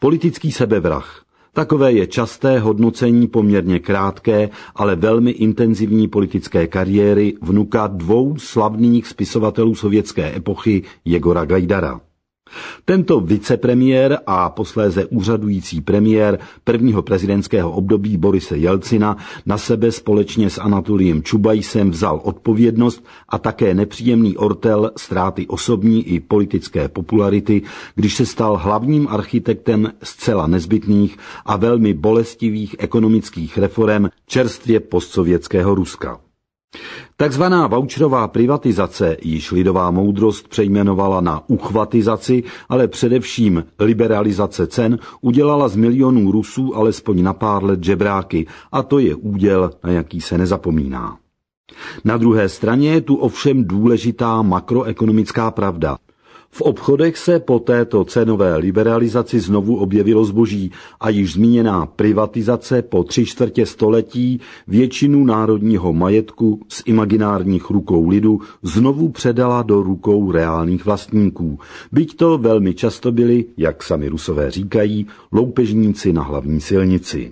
Politický sebevrah. Takové je časté hodnocení poměrně krátké, ale velmi intenzivní politické kariéry vnuka dvou slavných spisovatelů sovětské epochy Jegora Gajdara. Tento vicepremiér a posléze úřadující premiér prvního prezidentského období Borise Jelcina na sebe společně s Anatoliem Čubajsem vzal odpovědnost a také nepříjemný ortel ztráty osobní i politické popularity, když se stal hlavním architektem zcela nezbytných a velmi bolestivých ekonomických reforem čerstvě postsovětského Ruska. Takzvaná voucherová privatizace, již lidová moudrost přejmenovala na uchvatizaci, ale především liberalizace cen, udělala z milionů Rusů alespoň na pár let žebráky a to je úděl, na jaký se nezapomíná. Na druhé straně je tu ovšem důležitá makroekonomická pravda. V obchodech se po této cenové liberalizaci znovu objevilo zboží a již zmíněná privatizace po 3/4 století většinu národního majetku z imaginárních rukou lidu znovu předala do rukou reálných vlastníků. Byť to velmi často byli, jak sami Rusové říkají, loupežníci na hlavní silnici.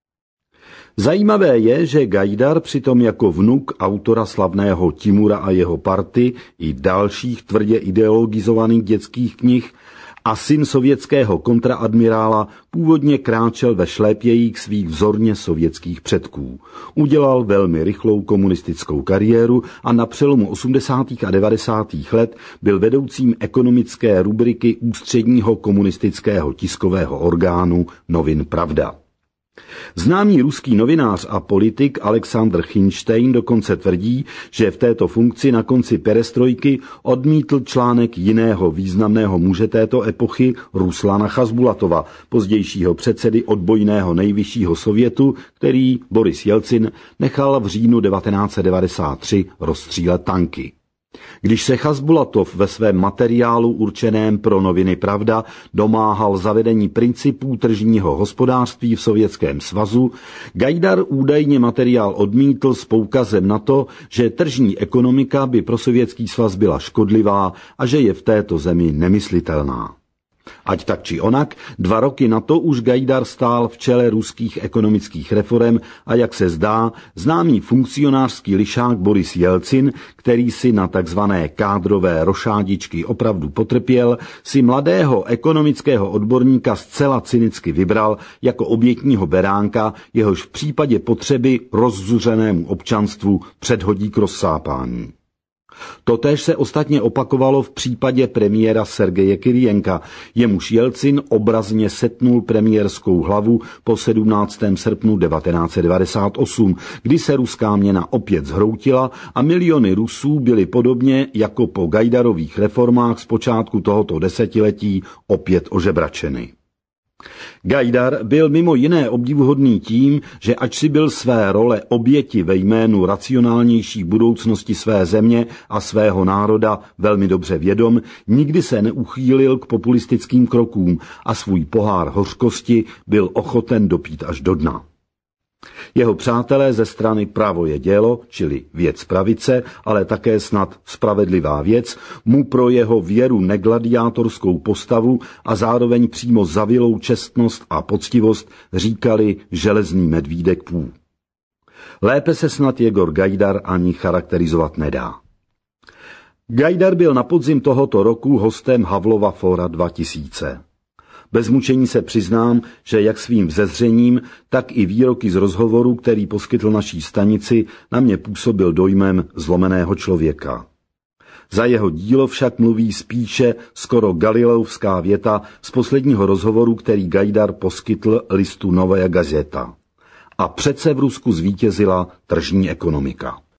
Zajímavé je, že Gajdar přitom jako vnuk autora slavného Timura a jeho party i dalších tvrdě ideologizovaných dětských knih a syn sovětského kontraadmirála původně kráčel ve šlépějích svých vzorně sovětských předků. Udělal velmi rychlou komunistickou kariéru a na přelomu 80. a 90. let byl vedoucím ekonomické rubriky ústředního komunistického tiskového orgánu novin Pravda. Známý ruský novinář a politik Alexandr Hinštejn dokonce tvrdí, že v této funkci na konci perestrojky odmítl článek jiného významného muže této epochy, Ruslana Chasbulatova, pozdějšího předsedy odbojného nejvyššího sovětu, který Boris Jelcin nechal v říjnu 1993 rozstřílet tanky. Když se Chasbulatov ve svém materiálu určeném pro noviny Pravda domáhal zavedení principů tržního hospodářství v Sovětském svazu, Gajdar údajně materiál odmítl s poukazem na to, že tržní ekonomika by pro Sovětský svaz byla škodlivá a že je v této zemi nemyslitelná. Ať tak či onak, 2 roky na to už Gajdar stál v čele ruských ekonomických reforem a jak se zdá, známý funkcionářský lišák Boris Jelcin, který si na takzvané kádrové rošádičky opravdu potrpěl, si mladého ekonomického odborníka zcela cynicky vybral jako obětního beránka, jehož v případě potřeby rozzuřenému občanstvu předhodí k rozsápání. Totéž se ostatně opakovalo v případě premiéra Sergeje Kyrienka, jemuž Jelcin obrazně setnul premiérskou hlavu po 17. srpnu 1998, kdy se ruská měna opět zhroutila a miliony Rusů byly podobně jako po Gajdarových reformách z počátku tohoto desetiletí opět ožebračeny. Gajdar byl mimo jiné obdivuhodný tím, že ač si byl své role oběti ve jménu racionálnější budoucnosti své země a svého národa velmi dobře vědom, nikdy se neuchýlil k populistickým krokům a svůj pohár hořkosti byl ochoten dopít až do dna. Jeho přátelé ze strany Pravo je dělo, čili věc pravice, ale také snad Spravedlivá věc, mu pro jeho věru negladiátorskou postavu a zároveň přímo zavilou čestnost a poctivost říkali železný medvídek Pů. Lépe se snad Jegor Gajdar ani charakterizovat nedá. Gajdar byl na podzim tohoto roku hostem Havlova Fóra 2000. Bez mučení se přiznám, že jak svým vzezřením, tak i výroky z rozhovoru, který poskytl naší stanici, na mě působil dojmem zlomeného člověka. Za jeho dílo však mluví spíše skoro galileovská věta z posledního rozhovoru, který Gajdar poskytl listu Novaja Gazeta. A přece v Rusku zvítězila tržní ekonomika.